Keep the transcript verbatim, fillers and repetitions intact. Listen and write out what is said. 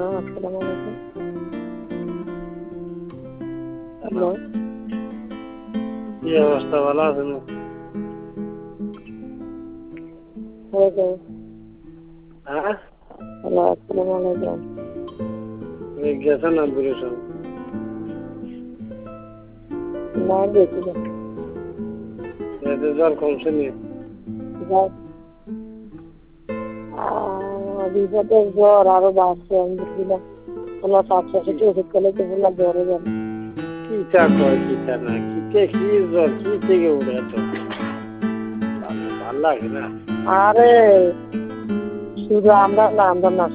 আসসালামু আলাইকুম। হ্যালো, কি অবস্থা, ভালো আছেন? হ্যালো, হ্যাঁ, হ্যালো, আসসালামু আলাইকুম। এই গেছেন না দূরে সব? না গেছি না। এতে জল কমছে নি? যাই। আহ, বিপদের জ্বর আরো বাড়ছে, আমি বুঝলাম ওলা পাঁচশো থেকে ওষুধ খেলে তো বললা জ্বরে যাবে। কি চা কয়, কি চা না, কিতে কি জল, কি থেকে উঠে এত ভাল লাগে না। আরে শুধু আমরা না, আমরা না